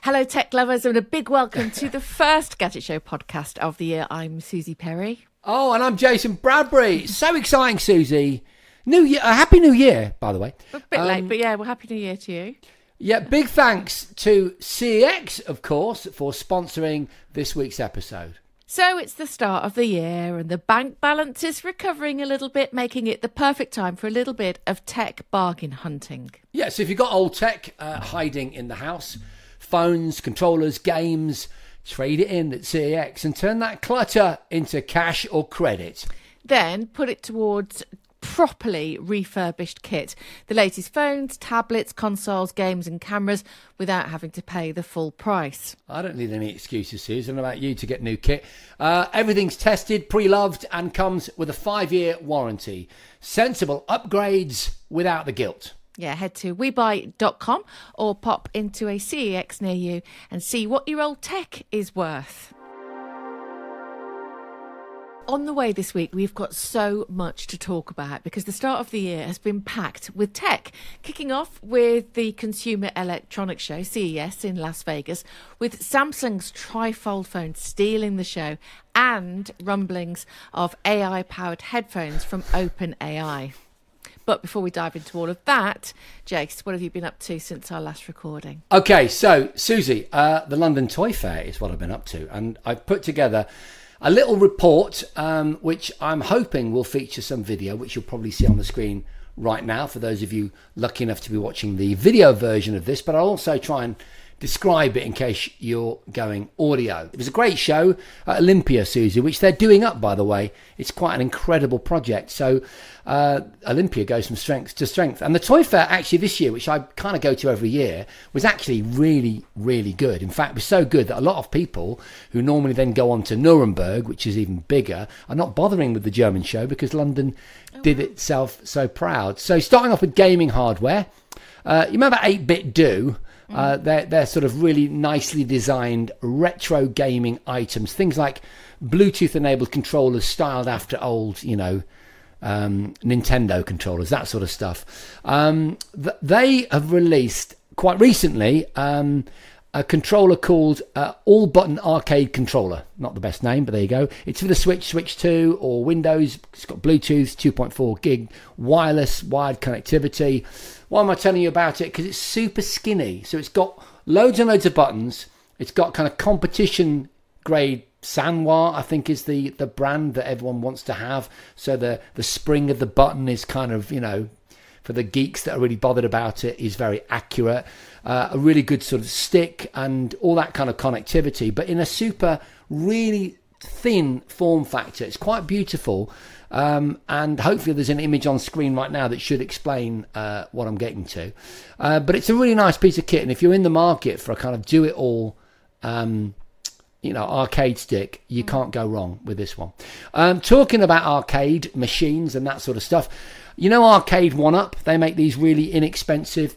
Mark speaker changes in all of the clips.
Speaker 1: Hello, tech lovers, and a big welcome to the first Gadget Show podcast of the year. I'm Susie Perry.
Speaker 2: Oh, and I'm Jason Bradbury. So exciting, Susie. New Year, Happy New Year, by the way.
Speaker 1: A bit late, but yeah, well, Happy New Year to you.
Speaker 2: Yeah, big thanks to CEX, of course, for sponsoring this week's episode.
Speaker 1: So it's the start of the year and the bank balance is recovering a little bit, making it the perfect time for a little bit of tech bargain hunting.
Speaker 2: Yeah, so if you've got old tech hiding in the house, phones, controllers, games, trade it in at CEX and turn that clutter into cash or credit.
Speaker 1: Then put it towards properly refurbished kit. The latest phones, tablets, consoles, games and cameras without having to pay the full price.
Speaker 2: I don't need any excuses, Susan, about you to get new kit. Everything's tested, pre-loved and comes with a 5-year warranty. Sensible upgrades without the guilt.
Speaker 1: Yeah, head to webuy.com or pop into a CEX near you and see what your old tech is worth. On the way this week, we've got so much to talk about because the start of the year has been packed with tech. Kicking off with the Consumer Electronics Show, CES, in Las Vegas, with Samsung's trifold phone stealing the show and rumblings of AI-powered headphones from OpenAI. But before we dive into all of that, Jace, what have you been up to since our last recording?
Speaker 2: Okay, so, Susie, the London Toy Fair is what I've been up to. And I've put together a little report, which I'm hoping will feature some video, which you'll probably see on the screen right now for those of you lucky enough to be watching the video version of this. But I'll also try and describe it in case you're going audio. It was a great show at Olympia, Susie, which they're doing up, by the way. It's quite an incredible project. So Olympia goes from strength to strength. And the Toy Fair actually this year, which I kind of go to every year, was actually really, really good. In fact, it was so good that a lot of people who normally then go on to Nuremberg, which is even bigger, are not bothering with the German show because London did itself so proud. So starting off with gaming hardware, you remember 8-Bit Do? They're sort of really nicely designed retro gaming items, things like Bluetooth enabled controllers styled after old, Nintendo controllers, that sort of stuff. They have released quite recently a controller called All Button Arcade Controller. Not the best name, but there you go. It's for the Switch, Switch 2 or Windows. It's got Bluetooth, 2.4 gig, wireless, wired connectivity. Why am I telling you about it? Because it's super skinny. So it's got loads and loads of buttons. It's got kind of competition grade Sanwa, I think is the brand that everyone wants to have. So the spring of the button is kind of, for the geeks that are really bothered about it, is very accurate. A really good sort of stick and all that kind of connectivity, but in a super, really thin form factor. It's quite beautiful. And hopefully there's an image on screen right now that should explain what I'm getting to. But it's a really nice piece of kit. And if you're in the market for a kind of do-it-all, arcade stick, you can't go wrong with this one. Talking about arcade machines and that sort of stuff, Arcade 1UP, they make these really inexpensive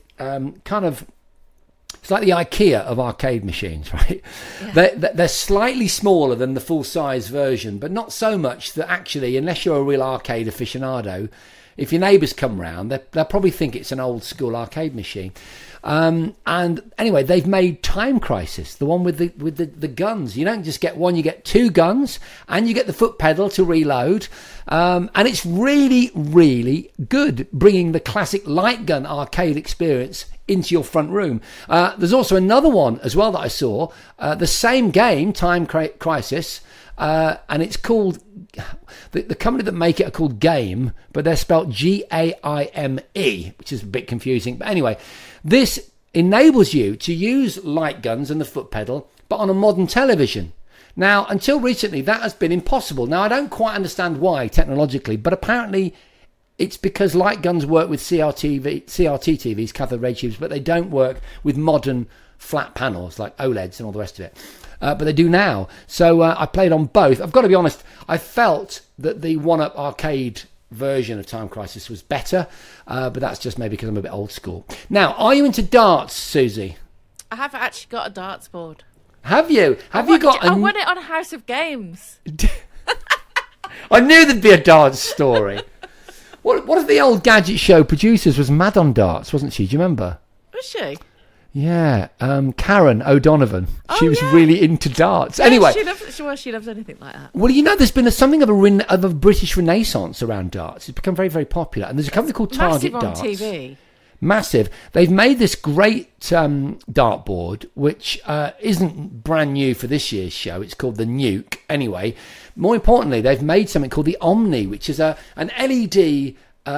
Speaker 2: it's like the IKEA of arcade machines, right? Yeah. They're slightly smaller than the full-size version, but not so much that actually, unless you're a real arcade aficionado, if your neighbours come round, they'll probably think it's an old-school arcade machine. And anyway, they've made Time Crisis, the one with the guns. You don't just get one, you get 2 guns, and you get the foot pedal to reload. And it's really, really good, bringing the classic light gun arcade experience into your front room. There's also another one as well that I saw, the same game, Time Crisis, and it's called, the company that make it are called Game, but they're spelled Game, which is a bit confusing. But anyway, this enables you to use light guns and the foot pedal, but on a modern television. Now, until recently, that has been impossible. Now, I don't quite understand why technologically, but apparently it's because light guns work with CRT TVs, cathode ray tubes, but they don't work with modern flat panels like OLEDs and all the rest of it. But they do now. So I played on both. I've got to be honest, I felt that the 1UP arcade version of Time Crisis was better, but that's just maybe because I'm a bit old school. Now, are you into darts, Susie?
Speaker 1: I have actually got a darts board.
Speaker 2: Have you? I won
Speaker 1: it on House of Games.
Speaker 2: I knew there'd be a darts story. What if the old Gadget Show producers was mad on darts, wasn't she? Do you remember?
Speaker 1: Was she?
Speaker 2: Yeah, Karen O'Donovan. She was
Speaker 1: yeah.
Speaker 2: really into darts. Anyway,
Speaker 1: she loves anything like that.
Speaker 2: well, you know, there's been something of a British renaissance around darts. It's become very, very popular, and there's a company called Target
Speaker 1: Massive
Speaker 2: Darts.
Speaker 1: on TV.
Speaker 2: Massive. They've made this great dartboard, which isn't brand new for this year's show. It's called the Nuke. Anyway, more importantly, they've made something called the Omni, which is an LED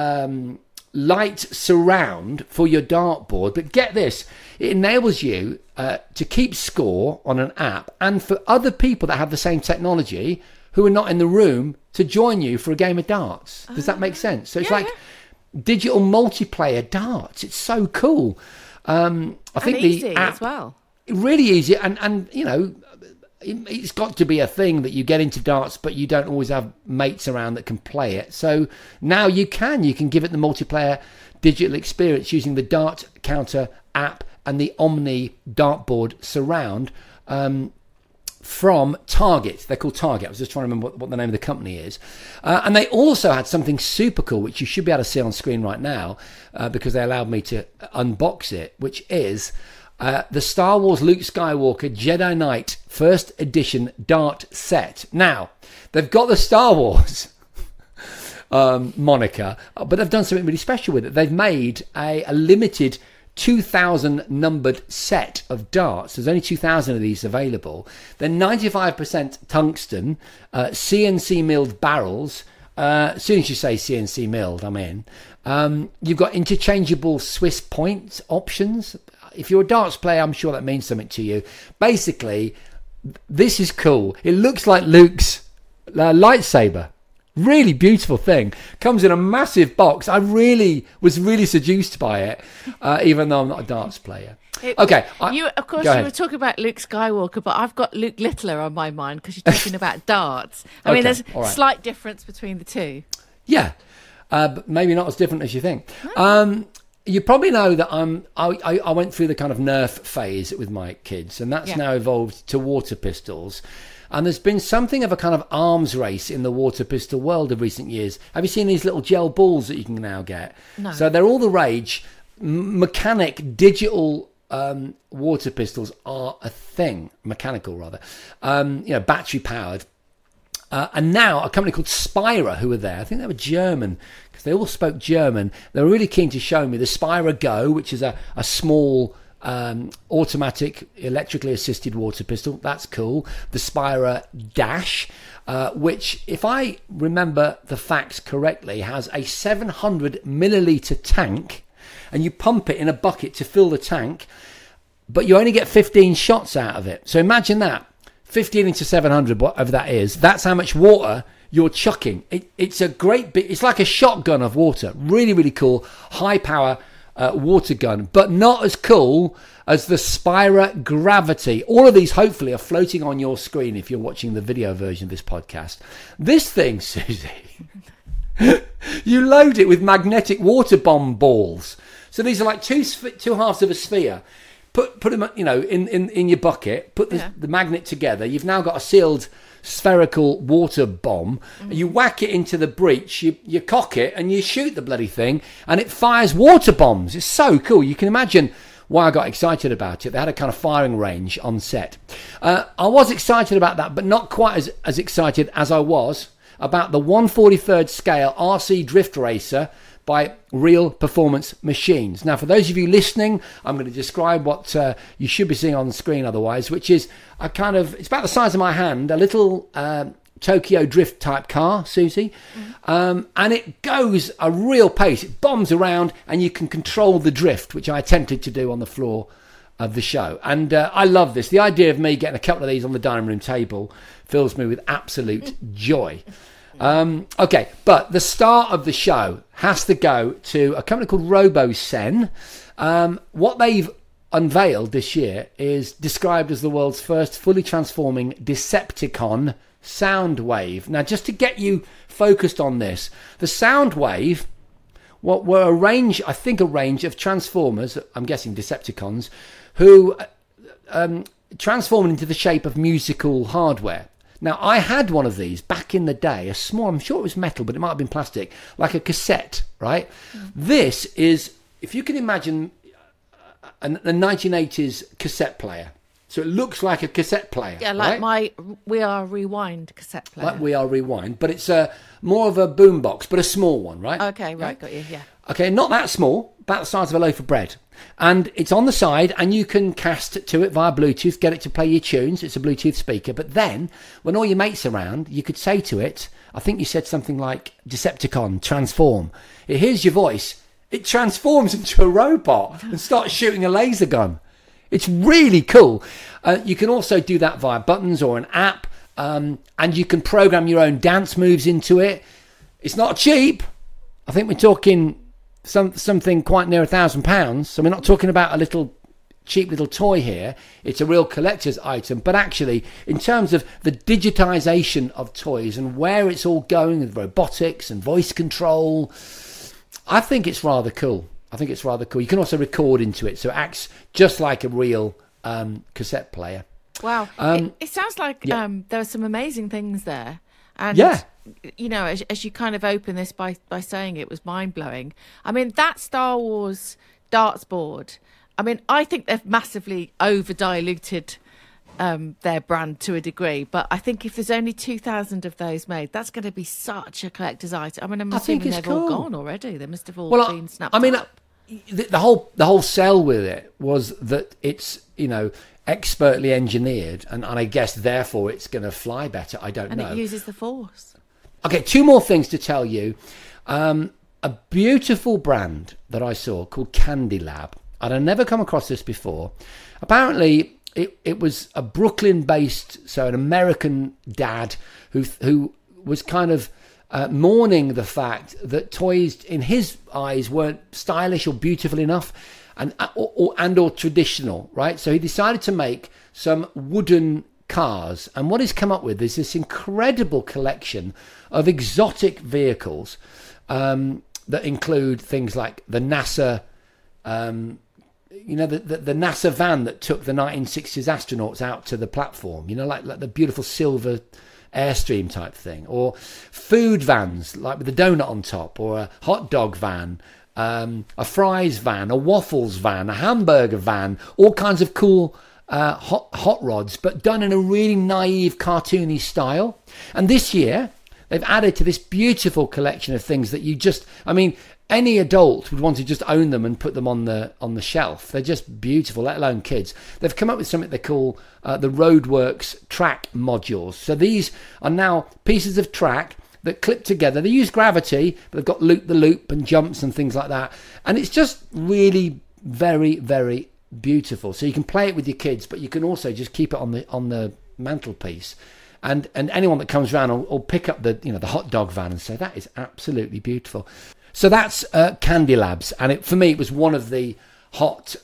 Speaker 2: light surround for your dartboard. But get this, it enables you to keep score on an app, and for other people that have the same technology who are not in the room to join you for a game of darts. Does that make sense? So it's like digital multiplayer darts. It's so cool. I think
Speaker 1: easy
Speaker 2: the app,
Speaker 1: as well.
Speaker 2: really easy, and you know, it's got to be a thing that you get into darts, but you don't always have mates around that can play it. So now you can give it the multiplayer digital experience using the Dart Counter app and the Omni dartboard surround from Target. They're called Target. I was just trying to remember what the name of the company is. And they also had something super cool, which you should be able to see on screen right now, because they allowed me to unbox it, which is the Star Wars Luke Skywalker Jedi Knight First Edition Dart Set. Now, they've got the Star Wars moniker, but they've done something really special with it. They've made a limited 2,000 numbered set of darts. There's only 2,000 of these available. They're 95% tungsten, CNC milled barrels. As soon as you say CNC milled, I'm in. You've got interchangeable Swiss point options. If you're a darts player, I'm sure that means something to you. Basically, this is cool. It looks like Luke's lightsaber. Really beautiful thing. Comes in a massive box. I was really seduced by it, even though I'm not a darts player. Okay.
Speaker 1: You were talking about Luke Skywalker, but I've got Luke Littler on my mind because you're talking about darts. I mean, there's a slight difference between the two.
Speaker 2: Yeah, but maybe not as different as you think. You probably know that I went through the kind of Nerf phase with my kids, and that's now evolved to water pistols. And there's been something of a kind of arms race in the water pistol world of recent years. Have you seen these little gel balls that you can now get?
Speaker 1: No.
Speaker 2: So they're all the rage. Mechanic, digital water pistols are a thing. Mechanical, rather. Battery powered. And now a company called Spira, who were there, I think they were German, because they all spoke German. They were really keen to show me the Spira Go, which is a small automatic electrically assisted water pistol. That's cool. The Spira Dash, which, if I remember the facts correctly, has a 700 milliliter tank, and you pump it in a bucket to fill the tank, but you only get 15 shots out of it. So imagine that. 15 into 700, whatever that is, that's how much water you're chucking. It's a great bit, it's like a shotgun of water. Really, really cool, high power water gun, but not as cool as the Spira Gravity. All of these hopefully are floating on your screen if you're watching the video version of this podcast. This thing, Susie, you load it with magnetic water bomb balls. So these are like two halves of a sphere. Put them, in your bucket. Put the magnet together. You've now got a sealed spherical water bomb. Mm-hmm. You whack it into the breech. You cock it and you shoot the bloody thing, and it fires water bombs. It's so cool. You can imagine why I got excited about it. They had a kind of firing range on set. I was excited about that, but not quite as excited as I was about the 1/43rd scale RC Drift Racer by Real Performance Machines. Now, for those of you listening, I'm going to describe what you should be seeing on the screen otherwise, which is it's about the size of my hand, a little Tokyo Drift type car, Susie. Mm-hmm. And it goes a real pace. It bombs around and you can control the drift, which I attempted to do on the floor of the show. And I love this. The idea of me getting a couple of these on the dining room table fills me with absolute joy. Okay, but the star of the show has to go to a company called RoboSen. What they've unveiled this year is described as the world's first fully transforming Decepticon Soundwave. Now, just to get you focused on this, the Soundwave were a range of Transformers, I'm guessing Decepticons, who transformed into the shape of musical hardware. Now, I had one of these back in the day, a small, I'm sure it was metal, but it might have been plastic, like a cassette, right? Mm. This is, if you can imagine a 1980s cassette player. So it looks like a cassette player.
Speaker 1: Yeah, like my We Are Rewind cassette player.
Speaker 2: Like We Are Rewind, but it's more of a boombox, but a small one, right?
Speaker 1: Okay, right, got you, yeah.
Speaker 2: Okay, not that small, about the size of a loaf of bread. And it's on the side, and you can cast to it via Bluetooth, get it to play your tunes. It's a Bluetooth speaker. But then, when all your mates are around, you could say to it, I think you said something like, Decepticon, transform. It hears your voice. It transforms into a robot and starts shooting a laser gun. It's really cool. You can also do that via buttons or an app, and you can program your own dance moves into it. It's not cheap. I think we're talking something quite near £1,000. So we're not talking about a cheap little toy here. It's a real collector's item. But actually, in terms of the digitization of toys and where it's all going with robotics and voice control, I think it's rather cool. You can also record into it, so it acts just like a real cassette player.
Speaker 1: Wow. It sounds like there are some amazing things there. And, you know, as you kind of open this by saying it was mind-blowing. I mean, that Star Wars darts board, I mean, I think they've massively over-diluted their brand to a degree. But I think if there's only 2,000 of those made, that's going to be such a collector's item. I mean, I'm assuming they've all gone already. They must have all been snapped up.
Speaker 2: The whole sell with it was that it's, you know, expertly engineered, and I guess therefore it's going to fly better. I don't know.
Speaker 1: And it uses the Force.
Speaker 2: Okay, two more things to tell you. A beautiful brand that I saw called Candy Lab. I'd never come across this before. Apparently, it was a Brooklyn-based, so an American dad who was kind of mourning the fact that toys, in his eyes, weren't stylish or beautiful enough, and or traditional, right? So he decided to make some wooden cars, and what he's come up with is this incredible collection of exotic vehicles that include things like the NASA, you know, the NASA van that took the 1960s astronauts out to the platform, you know, like the beautiful silver Airstream type thing, or food vans like with a donut on top, or a hot dog van, a fries van, a waffles van, a hamburger van, all kinds of cool hot rods, but done in a really naive, cartoony style. And this year they've added to this beautiful collection of things that you just, I mean, any adult would want to just own them and put them on the shelf. They're just beautiful, let alone kids. They've come up with something they call the Roadworks track modules. So these are now pieces of track that clip together. They use gravity, but they've got loop-the-loop and jumps and things like that. And it's just really very, very beautiful. So you can play it with your kids, but you can also just keep it on the mantelpiece. And anyone that comes around will pick up the hot dog van and say, that is absolutely beautiful. So that's Candy Labs, and for me it was one of the hot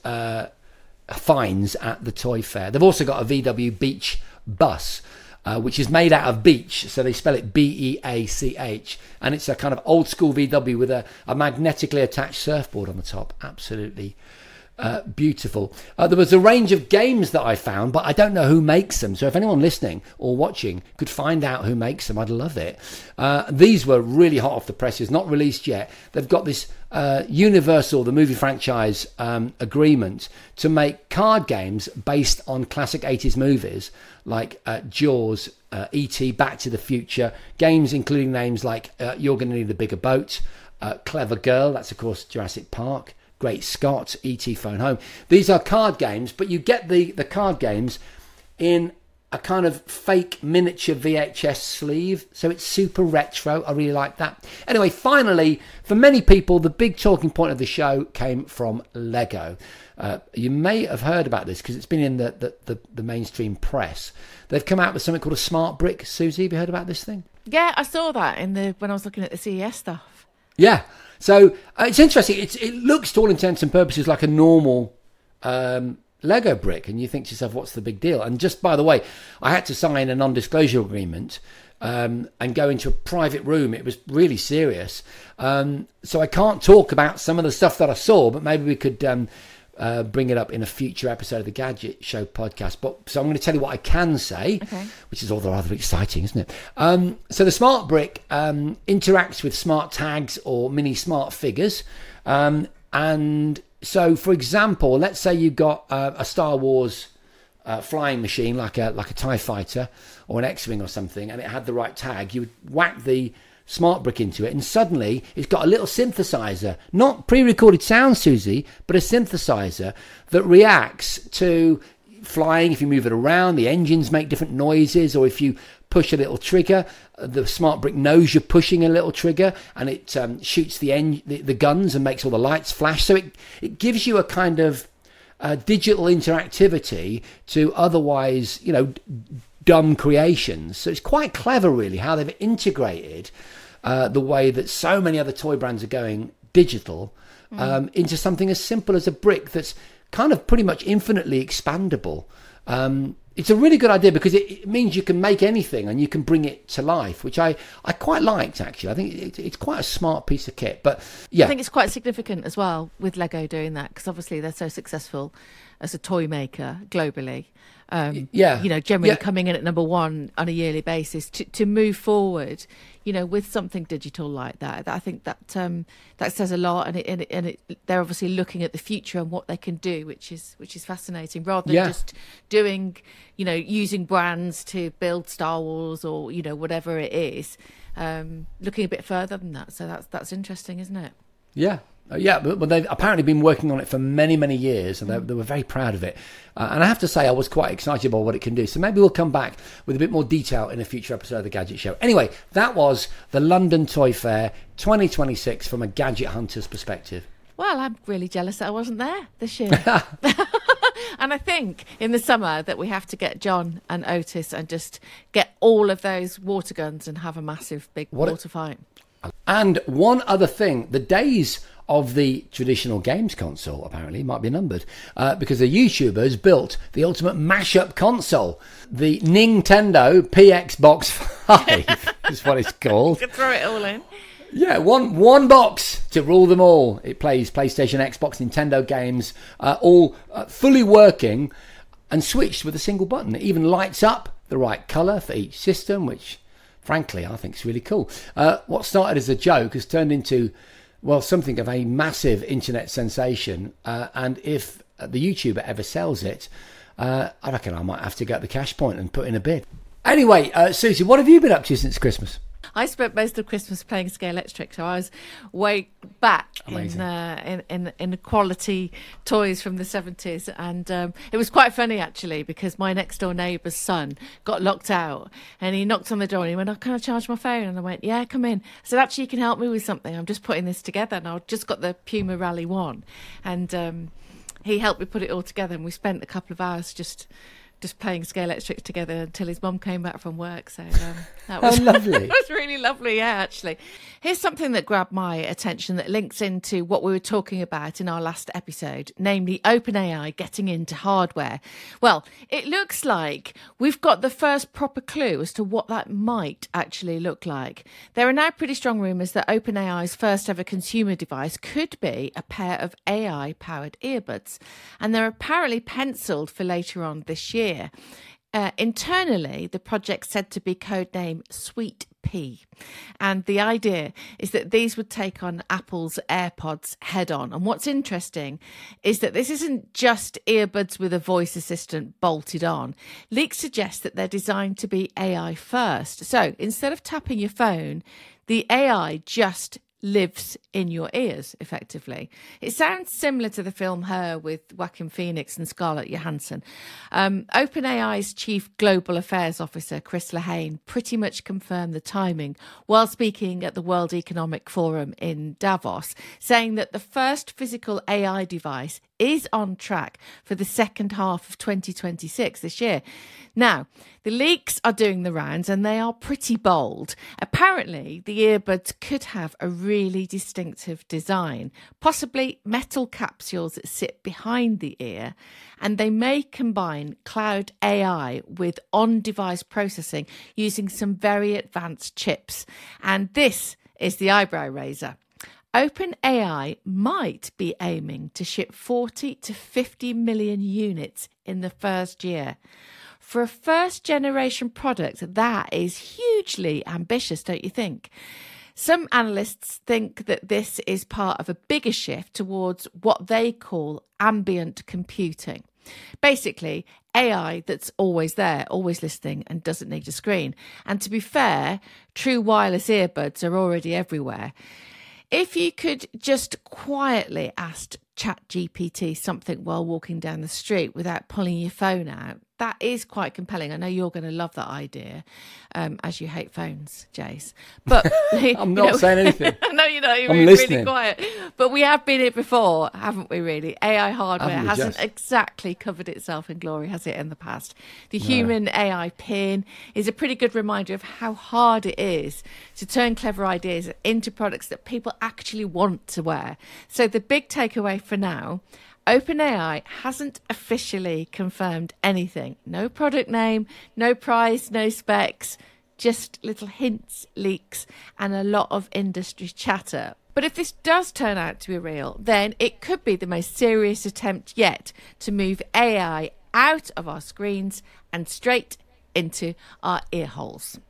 Speaker 2: finds at the toy fair. They've also got a VW Beach bus, which is made out of beach, so they spell it B-E-A-C-H, and it's a kind of old school VW with a magnetically attached surfboard on the top. Absolutely beautiful. There was a range of games that I found, but I don't know who makes them. So if anyone listening or watching could find out who makes them, I'd love it. These were really hot off the presses, not released yet. They've got this Universal, the movie franchise, agreement to make card games based on classic 80s movies like Jaws, E.T., Back to the Future, games including names like You're Gonna Need a Bigger Boat, Clever Girl, that's of course Jurassic Park, Great Scott, E.T. Phone Home. These are card games, but you get the card games in a kind of fake miniature VHS sleeve, so it's super retro. I really like that. Anyway, finally, for many people, the big talking point of the show came from Lego. You may have heard about this because it's been in the mainstream press. They've come out with something called a smart brick. Susie, have you heard about this thing?
Speaker 1: Yeah, I saw that when I was looking at the CES stuff.
Speaker 2: Yeah. So it's interesting. It looks, to all intents and purposes, like a normal Lego brick, and you think to yourself, what's the big deal? And just by the way, I had to sign a non-disclosure agreement and go into a private room. It was really serious. So I can't talk about some of the stuff that I saw, but maybe we could bring it up in a future episode of the Gadget Show podcast. So I'm going to tell you what I can say, which is all rather exciting, isn't it? So the smart brick interacts with smart tags or mini smart figures, and So, for example, let's say you got a Star Wars flying machine like a TIE fighter or an X-Wing or something, and it had the right tag. You would whack the smart brick into it, and suddenly it's got a little synthesizer, not pre-recorded sound, Susie, but a synthesizer that reacts to flying. If you move it around, the engines make different noises, or if you push a little trigger, the smart brick knows you're pushing a little trigger, and it shoots the guns and makes all the lights flash. So it gives you a kind of digital interactivity to otherwise, dumb creations. So it's quite clever, really, how they've integrated the way that so many other toy brands are going digital into something as simple as a brick that's kind of pretty much infinitely expandable. It's a really good idea because it means you can make anything and you can bring it to life, which I quite liked, actually. I think it's quite a smart piece of kit. But yeah,
Speaker 1: I think it's quite significant as well with Lego doing that, because obviously they're so successful as a toy maker globally. Generally coming in at number one on a yearly basis to move forward, with something digital like that. I think that says a lot, and they're obviously looking at the future and what they can do, which is fascinating, rather than just doing, using brands to build Star Wars or whatever it is. Looking a bit further than that, so that's interesting, isn't it?
Speaker 2: Yeah. But they've apparently been working on it for many, many years, and they were very proud of it. And I have to say, I was quite excited about what it can do. So maybe we'll come back with a bit more detail in a future episode of The Gadget Show. Anyway, that was the London Toy Fair 2026 from a gadget hunter's perspective.
Speaker 1: Well, I'm really jealous that I wasn't there this year. And I think in the summer that we have to get John and Otis and just get all of those water guns and have a massive big water fight.
Speaker 2: And one other thing, the days of the traditional games console apparently might be numbered, because the YouTubers built the ultimate mashup console, the Nintendo PX Box 5 is what it's called.
Speaker 1: You can throw it all in.
Speaker 2: Yeah, one box to rule them all. It plays PlayStation, Xbox, Nintendo games, all fully working and switched with a single button. It even lights up the right colour for each system, which frankly I think is really cool. What started as a joke has turned into, well, something of a massive internet sensation. And if the YouTuber ever sells it, I reckon I might have to get the cash point and put in a bid. Anyway, Susie, what have you been up to since Christmas?
Speaker 1: I spent most of Christmas playing Scalextric, so I was way back in quality toys from the 70s, and it was quite funny actually, because my next door neighbour's son got locked out, and he knocked on the door and he went, "Oh, can I charge my phone?" And I went, "Yeah, come in." I said, "Actually, you can help me with something. I'm just putting this together, and I just got the Puma Rally 1, and he helped me put it all together, and we spent a couple of hours just playing Scalextric together until his mum came back from work. So that was
Speaker 2: lovely.
Speaker 1: It was really lovely, yeah, actually. Here's something that grabbed my attention that links into what we were talking about in our last episode, namely OpenAI getting into hardware. Well, it looks like we've got the first proper clue as to what that might actually look like. There are now pretty strong rumours that OpenAI's first ever consumer device could be a pair of AI-powered earbuds, and they're apparently penciled for later on this year. Internally, the project's said to be codenamed Sweet Pea, and the idea is that these would take on Apple's AirPods head on. And what's interesting is that this isn't just earbuds with a voice assistant bolted on. Leaks suggest that they're designed to be AI first. So instead of tapping your phone, the AI just lives in your ears, effectively. It sounds similar to the film Her with Joaquin Phoenix and Scarlett Johansson. OpenAI's Chief Global Affairs Officer, Chris Lehane, pretty much confirmed the timing while speaking at the World Economic Forum in Davos, saying that the first physical AI device is on track for the second half of 2026 this year. Now, the leaks are doing the rounds and they are pretty bold. Apparently, the earbuds could have a really distinctive design, possibly metal capsules that sit behind the ear, and they may combine cloud AI with on-device processing using some very advanced chips. And this is the eyebrow raiser. OpenAI might be aiming to ship 40 to 50 million units in the first year. For a first-generation product, that is hugely ambitious, don't you think? Some analysts think that this is part of a bigger shift towards what they call ambient computing. Basically, AI that's always there, always listening and doesn't need a screen. And to be fair, true wireless earbuds are already everywhere. If you could just quietly ask ChatGPT something while walking down the street without pulling your phone out, that is quite compelling. I know you're going to love that idea, as you hate phones, Jace. But
Speaker 2: I'm not saying anything.
Speaker 1: No, you're not. You're
Speaker 2: I'm
Speaker 1: really
Speaker 2: listening.
Speaker 1: quiet. But we have been here before, haven't we, really? AI hardware
Speaker 2: Haven't we
Speaker 1: hasn't
Speaker 2: just?
Speaker 1: exactly covered itself in glory, has it, in the past? The human AI pin is a pretty good reminder of how hard it is to turn clever ideas into products that people actually want to wear. So the big takeaway for now, OpenAI hasn't officially confirmed anything. No product name, no price, no specs, just little hints, leaks, and a lot of industry chatter. But if this does turn out to be real, then it could be the most serious attempt yet to move AI out of our screens and straight into our ear holes.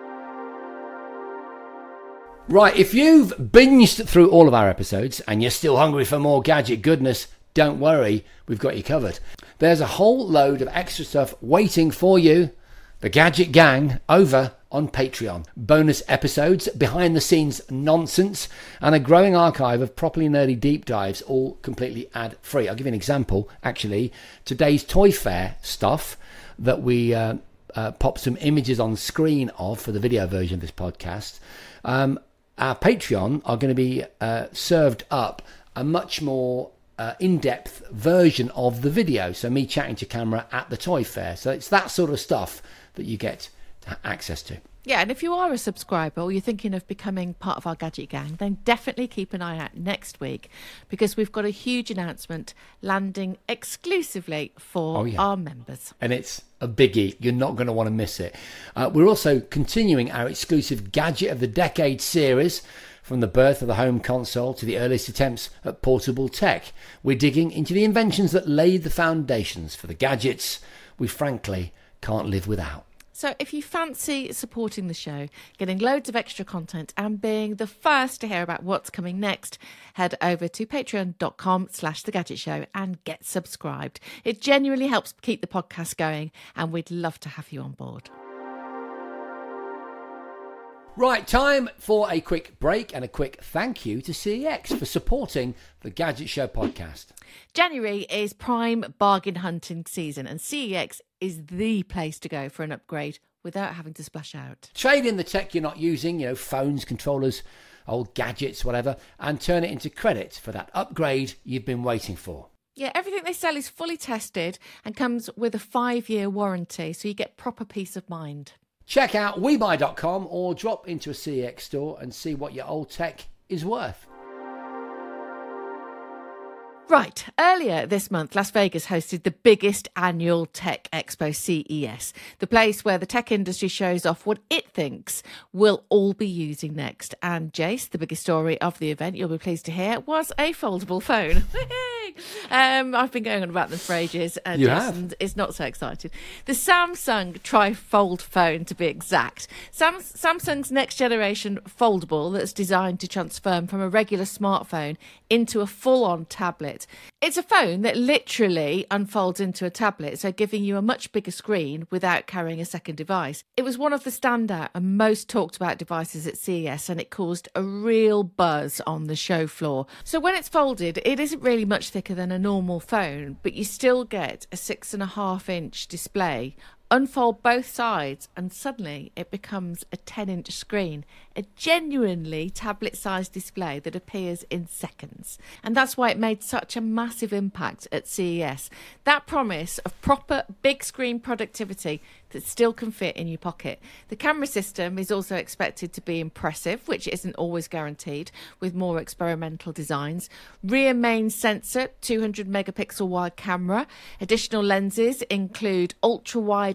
Speaker 2: Right, if you've binged through all of our episodes and you're still hungry for more gadget goodness, don't worry, we've got you covered. There's a whole load of extra stuff waiting for you, the Gadget Gang, over on Patreon. Bonus episodes, behind the scenes nonsense, and a growing archive of properly nerdy deep dives, all completely ad free. I'll give you an example, actually. Today's Toy Fair stuff that we popped some images on screen of for the video version of this podcast. Our Patreon are going to be served up a much more in-depth version of the video. So me chatting to camera at the Toy Fair. So it's that sort of stuff that you get access to.
Speaker 1: Yeah, and if you are a subscriber or you're thinking of becoming part of our Gadget Gang, then definitely keep an eye out next week, because we've got a huge announcement landing exclusively for our members.
Speaker 2: And it's a biggie. You're not going to want to miss it. We're also continuing our exclusive Gadget of the Decade series, from the birth of the home console to the earliest attempts at portable tech. We're digging into the inventions that laid the foundations for the gadgets we frankly can't live without.
Speaker 1: So if you fancy supporting the show, getting loads of extra content and being the first to hear about what's coming next, head over to patreon.com/thegadgetshow and get subscribed. It genuinely helps keep the podcast going, and we'd love to have you on board.
Speaker 2: Right, time for a quick break and a quick thank you to CEX for supporting the Gadget Show podcast.
Speaker 1: January is prime bargain hunting season, and CEX is the place to go for an upgrade without having to splash out.
Speaker 2: Trade in the tech you're not using, phones, controllers, old gadgets, whatever, and turn it into credit for that upgrade you've been waiting for.
Speaker 1: Yeah, everything they sell is fully tested and comes with a 5-year warranty, so you get proper peace of mind.
Speaker 2: Check out webuy.com or drop into a CEX store and see what your old tech is worth.
Speaker 1: Right, earlier this month, Las Vegas hosted the biggest annual tech expo, CES, the place where the tech industry shows off what it thinks we'll all be using next. And Jace, the biggest story of the event, you'll be pleased to hear, was a foldable phone. I've been going on about them for ages. Jason is not so excited. The Samsung Tri-Fold phone, to be exact. Samsung's next generation foldable that's designed to transform from a regular smartphone into a full-on tablet. It's a phone that literally unfolds into a tablet, so giving you a much bigger screen without carrying a second device. It was one of the standout and most talked about devices at CES, and it caused a real buzz on the show floor. So when it's folded, it isn't really much thicker than a normal phone, but you still get a 6.5-inch display. Unfold both sides and suddenly it becomes a 10-inch screen, a genuinely tablet-sized display that appears in seconds. And that's why it made such a massive impact at CES. That promise of proper big screen productivity that still can fit in your pocket. The camera system is also expected to be impressive, which isn't always guaranteed, with more experimental designs. Rear main sensor, 200 megapixel wide camera. Additional lenses include ultra-wide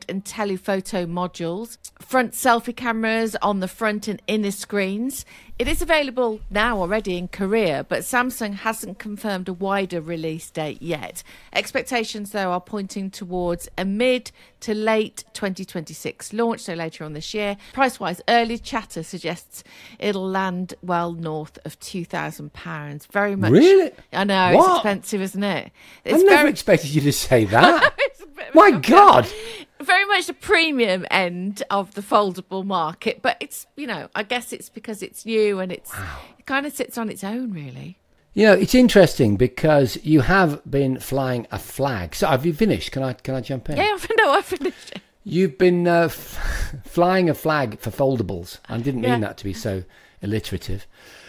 Speaker 1: wide and telephoto modules, front selfie cameras on the front and inner screens. It is available now already in Korea, but Samsung hasn't confirmed a wider release date yet. Expectations, though, are pointing towards a mid to late 2026 launch, so later on this year. Price-wise, early chatter suggests it'll land well north of £2,000. Very much.
Speaker 2: Really?
Speaker 1: I know,
Speaker 2: What?
Speaker 1: it's expensive, isn't it?
Speaker 2: I never expected you to say that.
Speaker 1: It's a bit of a
Speaker 2: My
Speaker 1: shocker.
Speaker 2: God.
Speaker 1: Very much the premium end of the foldable market, but it's, I guess it's because it's new and it kind of sits on its own, really.
Speaker 2: It's interesting because you have been flying a flag. So have you finished? Can I jump in?
Speaker 1: Yeah, I finished.
Speaker 2: You've been flying a flag for foldables. I didn't mean that to be so alliterative.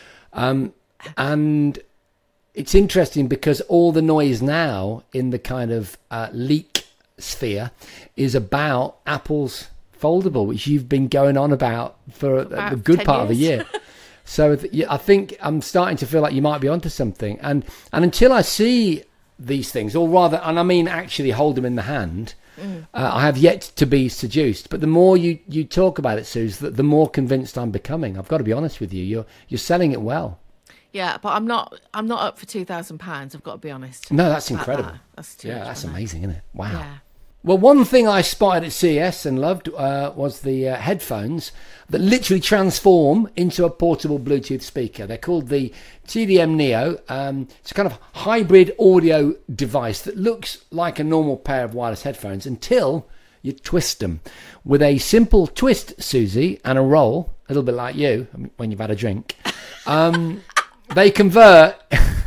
Speaker 2: And it's interesting because all the noise now in the kind of leak sphere is about Apple's foldable, which you've been going on about for a good part of a year. So I think I'm starting to feel like you might be onto something. And until I see these things, or rather, and I mean actually hold them in the hand, I have yet to be seduced. But the more you talk about it, Suze, the more convinced I'm becoming. I've got to be honest with you. You're selling it well.
Speaker 1: Yeah, but I'm not up for £2,000. I've got to be honest.
Speaker 2: No, that's
Speaker 1: about
Speaker 2: incredible.
Speaker 1: that. That's too much,
Speaker 2: That's
Speaker 1: isn't it?
Speaker 2: amazing, isn't it? Wow.
Speaker 1: Yeah.
Speaker 2: Well, one thing I spotted at CES and loved was the headphones that literally transform into a portable Bluetooth speaker. They're called the TDM Neo. It's a kind of hybrid audio device that looks like a normal pair of wireless headphones until you twist them. With a simple twist, Susie, and a roll, a little bit like you when you've had a drink, they convert...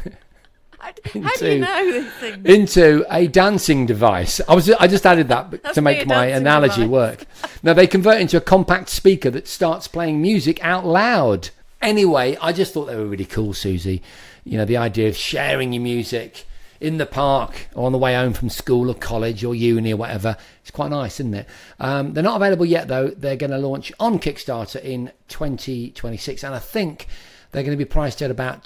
Speaker 1: How do you know these things?
Speaker 2: into a dancing device. I just added that to make my analogy work. Now they convert into a compact speaker that starts playing music out loud. Anyway, I just thought they were really cool, Susie. The idea of sharing your music in the park or on the way home from school or college or uni or whatever. It's quite nice, isn't it? They're not available yet, though. They're going to launch on Kickstarter in 2026, and I think they're going to be priced at about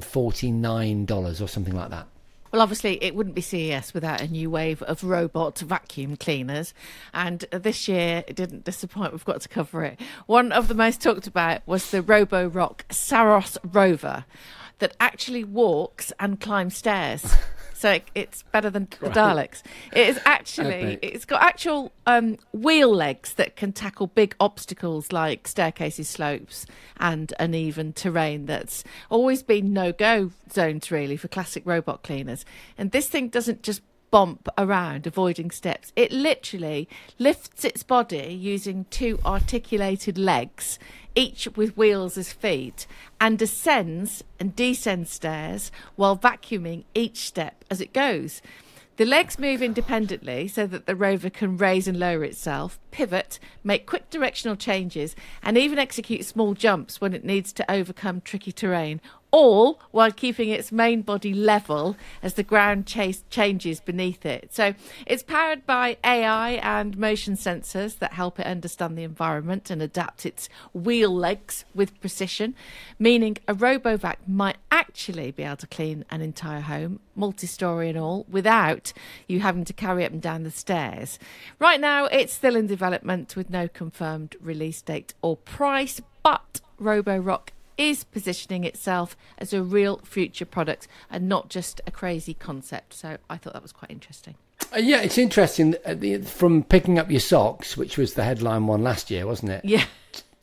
Speaker 2: $249 or something like that.
Speaker 1: Well, obviously, it wouldn't be CES without a new wave of robot vacuum cleaners. And this year, it didn't disappoint. We've got to cover it. One of the most talked about was the Roborock Saros Rover that actually walks and climbs stairs. So it's better than the Daleks. It is actually, it's got actual wheel legs that can tackle big obstacles like staircases, slopes and uneven terrain that's always been no-go zones really for classic robot cleaners. And this thing doesn't just bump around avoiding steps. It literally lifts its body using two articulated legs, each with wheels as feet, and ascends and descends stairs while vacuuming each step as it goes. The legs move independently so that the rover can raise and lower itself, pivot, make quick directional changes, and even execute small jumps when it needs to overcome tricky terrain, all while keeping its main body level as the ground changes beneath it. So it's powered by AI and motion sensors that help it understand the environment and adapt its wheel legs with precision, meaning a RoboVac might actually be able to clean an entire home, multi-storey and all, without you having to carry up and down the stairs. Right now, it's still in development with no confirmed release date or price, but Roborock is positioning itself as a real future product and not just a crazy concept. So I thought that was quite interesting.
Speaker 2: Yeah, it's interesting from picking up your socks, which was the headline one last year, wasn't it?
Speaker 1: Yeah.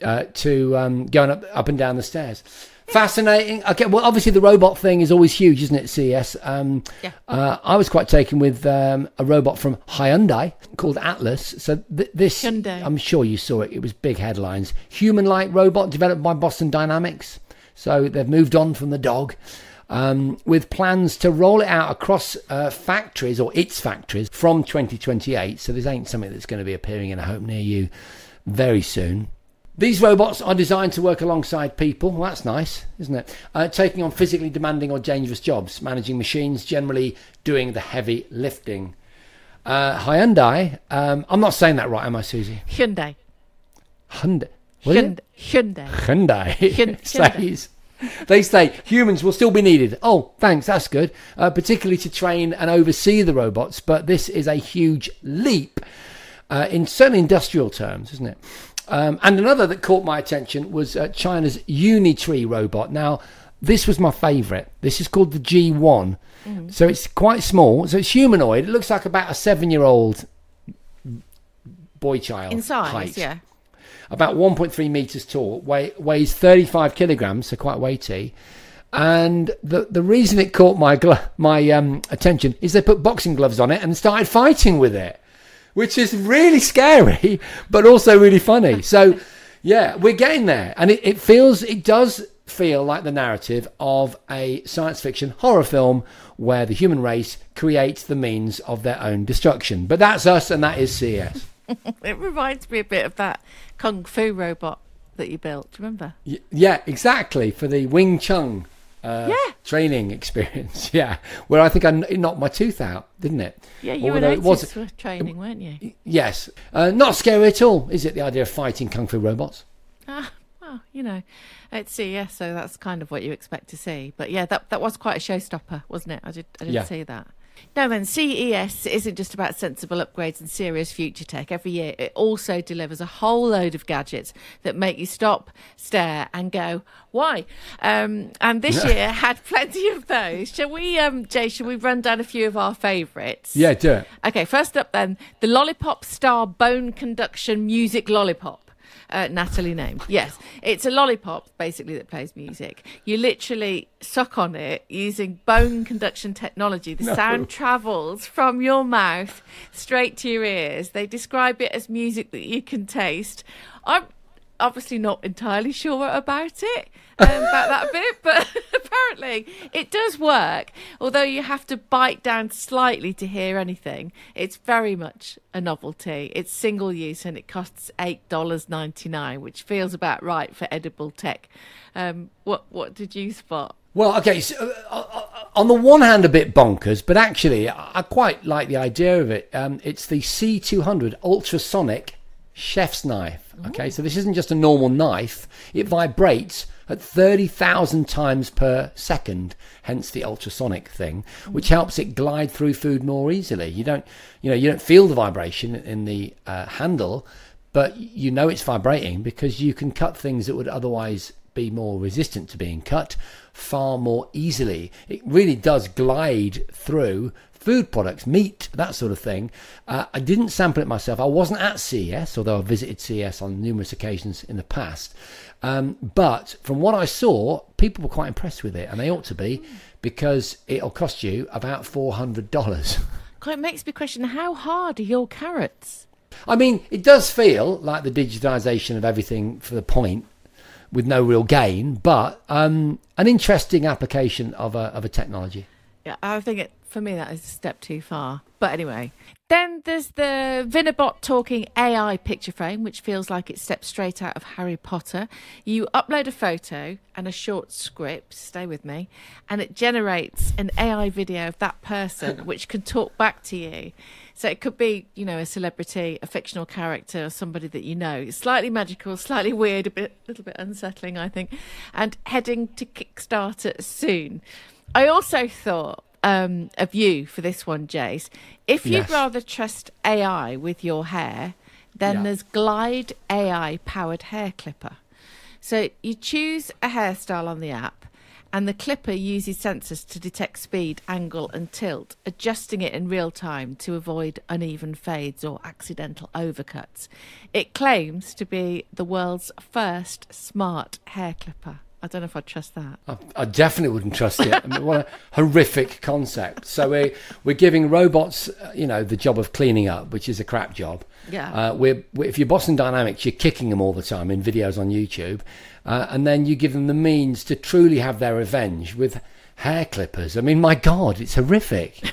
Speaker 2: To going up and down the stairs. Fascinating. Okay, well, obviously the robot thing is always huge, isn't it, CES? I was quite taken with a robot from Hyundai called Atlas. So this,
Speaker 1: Hyundai.
Speaker 2: I'm sure you saw it. It was big headlines. Human-like robot developed by Boston Dynamics. So they've moved on from the dog with plans to roll it out across factories or its factories from 2028. So this ain't something that's going to be appearing in a home near you very soon. These robots are designed to work alongside people. Well, that's nice, isn't it? Taking on physically demanding or dangerous jobs, managing machines, generally doing the heavy lifting. Hyundai, I'm not saying that right, am I, Susie?
Speaker 1: Hyundai.
Speaker 2: Hyundai.
Speaker 1: Hyundai.
Speaker 2: Says, they say humans will still be needed. Oh, thanks, that's good. Particularly to train and oversee the robots. But this is a huge leap. in certainly industrial terms, isn't it? And another that caught my attention was China's Unitree robot. Now, this was my favourite. This is called the G1. So it's quite small. So it's humanoid. It looks like about a 7-year-old boy child
Speaker 1: In size,
Speaker 2: height.
Speaker 1: yeah.
Speaker 2: About 1.3 meters tall, weighs 35 kilograms, so quite weighty. And the reason it caught my attention is they put boxing gloves on it and started fighting with it, which is really scary, but also really funny. So, yeah, we're getting there. And it does feel like the narrative of a science fiction horror film where the human race creates the means of their own destruction. But that's us, and that is CES.
Speaker 1: It reminds me a bit of that Kung Fu robot that you built. Do you remember?
Speaker 2: Yeah, exactly. For the Wing Chun training experience. Yeah, where I think it knocked my tooth out, didn't it?
Speaker 1: Yeah, you were noticed for training, weren't you?
Speaker 2: Yes. Not scary at all, is it, the idea of fighting Kung Fu robots?
Speaker 1: Well, it's CES, so that's kind of what you expect to see. But yeah, that was quite a showstopper, wasn't it? I didn't see that. Now then, CES isn't just about sensible upgrades and serious future tech. Every year it also delivers a whole load of gadgets that make you stop, stare and go, why? And this year had plenty of those. Shall we, Jay, shall we run down a few of our favourites?
Speaker 2: Yeah, do it.
Speaker 1: Okay, first up then, the Lollipop Star Bone Conduction Music Lollipop. Natalie named. Yes, it's a lollipop basically that plays music. You literally suck on it using bone conduction technology. The sound travels from your mouth straight to your ears. They describe it as music that you can taste. I'm obviously not entirely sure about that bit, but apparently it does work. Although you have to bite down slightly to hear anything, it's very much a novelty. It's single use and it costs $8.99, which feels about right for edible tech. What did you spot?
Speaker 2: Well, okay, so, on the one hand a bit bonkers, but actually I quite like the idea of it. It's the C200 ultrasonic chef's knife. Okay, so this isn't just a normal knife. It vibrates at 30,000 times per second, hence the ultrasonic thing, which helps it glide through food more easily. You don't feel the vibration in the handle, but you know it's vibrating because you can cut things that would otherwise be more resistant to being cut far more easily. It really does glide through food products, meat, that sort of thing. I didn't sample it myself. I wasn't at CES, although I visited CES on numerous occasions in the past. But from what I saw, people were quite impressed with it, and they ought to be, because it'll cost you about $400.
Speaker 1: It makes me question, how hard are your carrots?
Speaker 2: I mean, it does feel like the digitisation of everything for the point, with no real gain, but an interesting application of a technology.
Speaker 1: Yeah, I think for me that is a step too far. But anyway, then there's the Vinabot talking AI picture frame, which feels like it steps straight out of Harry Potter. You upload a photo and a short script, stay with me, and it generates an AI video of that person, which can talk back to you. So it could be, a celebrity, a fictional character, or somebody that you know. It's slightly magical, slightly weird, a little bit unsettling, I think, and heading to Kickstarter soon. I also thought of you for this one, Jace. If you'd rather trust AI with your hair, then there's Glide AI powered hair clipper. So you choose a hairstyle on the app, and the clipper uses sensors to detect speed, angle and tilt, adjusting it in real time to avoid uneven fades or accidental overcuts. It claims to be the world's first smart hair clipper. I don't know if I'd trust that.
Speaker 2: I definitely wouldn't trust it. I mean, what a horrific concept. So we're giving robots, the job of cleaning up, which is a crap job.
Speaker 1: Yeah.
Speaker 2: If you're Boston Dynamics, you're kicking them all the time in videos on YouTube, and then you give them the means to truly have their revenge with hair clippers. I mean, my God, it's horrific.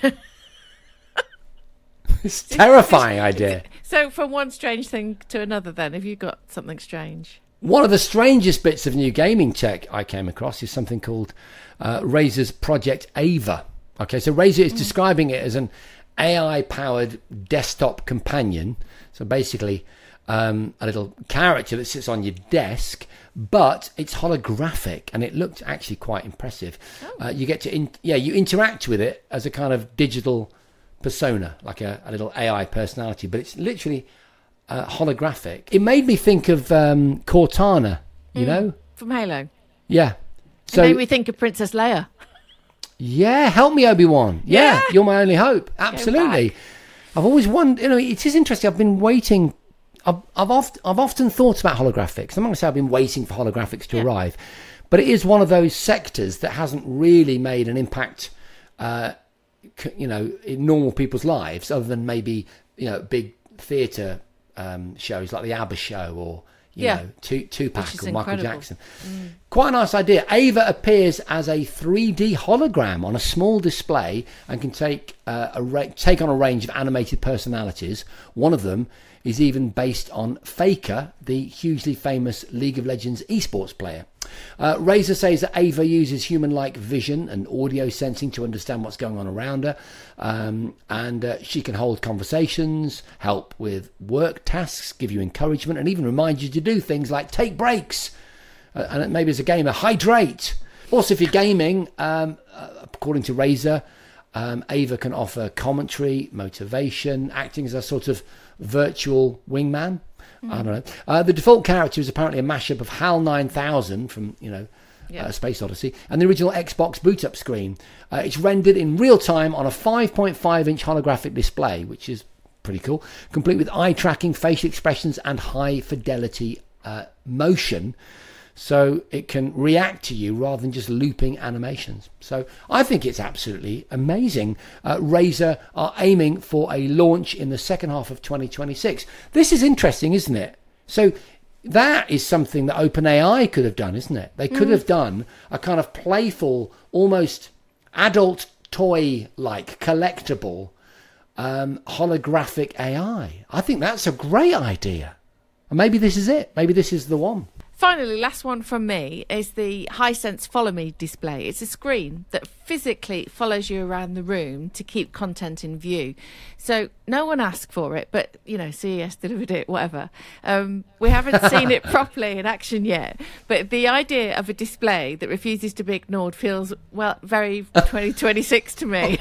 Speaker 2: It's a terrifying idea.
Speaker 1: So from one strange thing to another then, have you got something strange?
Speaker 2: One of the strangest bits of new gaming tech I came across is something called Razer's Project Ava. Okay, so Razer is describing it as an AI-powered desktop companion. So basically, a little character that sits on your desk, but it's holographic, and it looked actually quite impressive. You get to, you interact with it as a kind of digital persona, like a little AI personality, but it's literally holographic, it made me think of Cortana, you know?
Speaker 1: From Halo.
Speaker 2: Yeah.
Speaker 1: So, it made me think of Princess Leia.
Speaker 2: Yeah, help me, Obi-Wan. Yeah, you're my only hope. Absolutely. I've always wondered, you know, it is interesting. I've been waiting. I've often thought about holographics. I'm not going to say I've been waiting for holographics to arrive, but it is one of those sectors that hasn't really made an impact, you know, in normal people's lives, other than maybe, you know, big theatre shows like the ABBA show or, you know, Tupac or Michael Jackson. Quite a nice idea. Ava appears as a 3D hologram on a small display and can take on a range of animated personalities. One of them is even based on Faker, the hugely famous League of Legends esports player. Razer says that Ava uses human-like vision and audio sensing to understand what's going on around her, and she can hold conversations, help with work tasks, give you encouragement, and even remind you to do things like take breaks, and maybe as a gamer, hydrate. Also, if you're gaming, according to Razer, Ava can offer commentary, motivation, acting as a sort of virtual wingman. I don't know. The default character is apparently a mashup of HAL 9000 from, you know, Space Odyssey, and the original Xbox boot-up screen. It's rendered in real time on a 5.5-inch holographic display, which is pretty cool, complete with eye tracking, facial expressions, and high-fidelity motion, so it can react to you rather than just looping animations. So I think it's absolutely amazing. Razer are aiming for a launch in the second half of 2026. This is interesting, isn't it? So that is something that OpenAI could have done, isn't it? They could have done a kind of playful, almost adult toy-like, collectible, holographic AI. I think that's a great idea. And maybe this is it. Maybe this is the one.
Speaker 1: Finally, last one from me is the Hisense Follow Me display. It's a screen that physically follows you around the room to keep content in view. So no one asked for it, but, you know, CES delivered it, whatever. We haven't seen it properly in action yet, but the idea of a display that refuses to be ignored feels, well, very 2026 to me.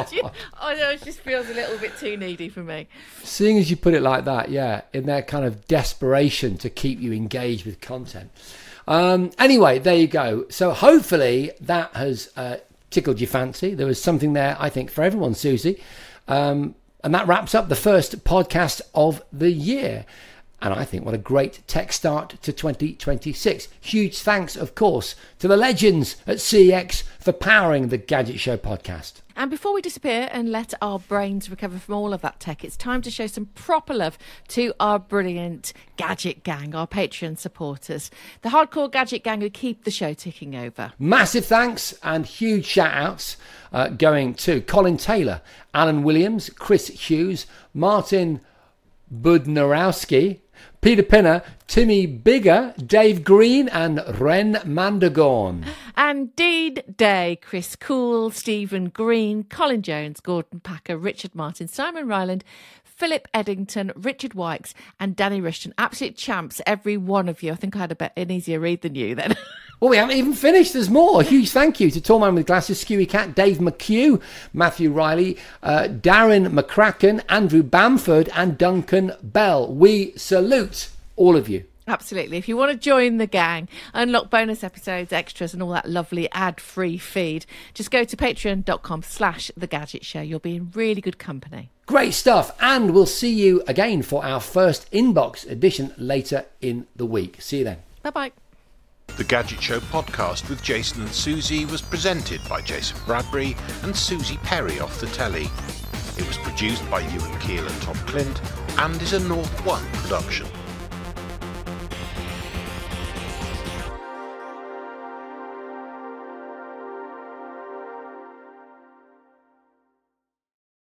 Speaker 1: It just feels a little bit too needy for me.
Speaker 2: Seeing as you put it like that, yeah, in their kind of desperation to keep you engaged with content. Anyway, there you go. So hopefully that has tickled your fancy. There was something there, I think, for everyone, Susie. And that wraps up the first podcast of the year. And I think what a great tech start to 2026. Huge thanks, of course, to the legends at CEX for powering the Gadget Show podcast.
Speaker 1: And before we disappear and let our brains recover from all of that tech, it's time to show some proper love to our brilliant Gadget Gang, our Patreon supporters, the hardcore Gadget Gang who keep the show ticking over.
Speaker 2: Massive thanks and huge shout-outs going to Colin Taylor, Alan Williams, Chris Hughes, Martin Budnarowski, Peter Pinner, Timmy Bigger, Dave Green and Ren Mandagorn.
Speaker 1: And Deed Day, Chris Cool, Stephen Green, Colin Jones, Gordon Packer, Richard Martin, Simon Ryland, Philip Eddington, Richard Wykes and Danny Rushton. Absolute champs, every one of you. I think I had an easier read than you then.
Speaker 2: Well, we haven't even finished. There's more. A huge thank you to Tall Man with Glasses, Skewy Cat, Dave McHugh, Matthew Riley, Darren McCracken, Andrew Bamford and Duncan Bell. We salute all of you.
Speaker 1: Absolutely. If you want to join the gang, unlock bonus episodes, extras and all that lovely ad-free feed, just go to patreon.com/The Gadget Show. You'll be in really good company.
Speaker 2: Great stuff. And we'll see you again for our first Inbox edition later in the week. See you then.
Speaker 1: Bye-bye.
Speaker 3: The Gadget Show podcast with Jason and Susie was presented by Jason Bradbury and Susie Perry off the telly. It was produced by Ewan Keel and Tom Clint and is a North One production.